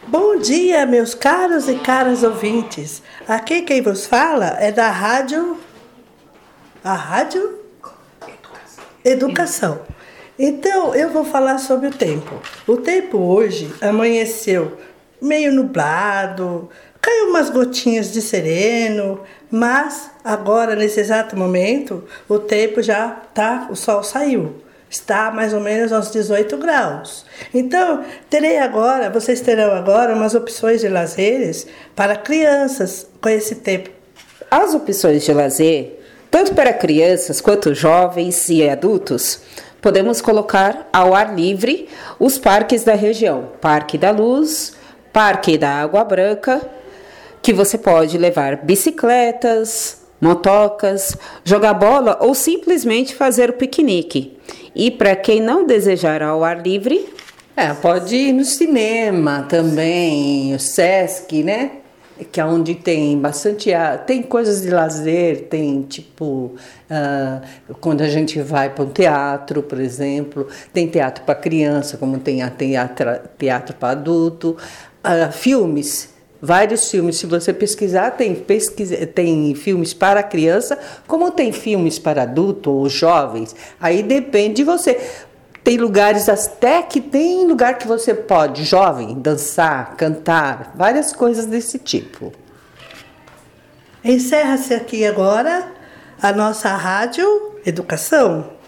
Bom dia, meus caros e caras ouvintes. Aqui quem vos fala é da rádio. A Rádio Educação. Então, eu vou falar sobre o tempo. O tempo hoje amanheceu meio nublado, caiu umas gotinhas de sereno, mas agora, nesse exato momento, o tempo já tá, o sol saiu. Está mais ou menos aos 18 graus. Então, vocês terão agora umas opções de lazeres para crianças com esse tempo. As opções de lazer, tanto para crianças quanto jovens e adultos, podemos colocar ao ar livre os parques da região. Parque da Luz, Parque da Água Branca, que você pode levar bicicletas, motocas, jogar bola ou simplesmente fazer o piquenique. E para quem não desejar ao ar livre, pode ir no cinema também, o Sesc, né? Que é onde tem bastante, tem coisas de lazer, tem quando a gente vai para um teatro, por exemplo, tem teatro para criança, como tem teatro para adulto, filmes. Vários filmes, se você pesquisar, tem filmes para criança, como tem filmes para adulto ou jovens. Aí depende de você. Tem lugares até que tem lugar que você pode, jovem, dançar, cantar, várias coisas desse tipo. Encerra-se aqui agora a nossa Rádio Educação.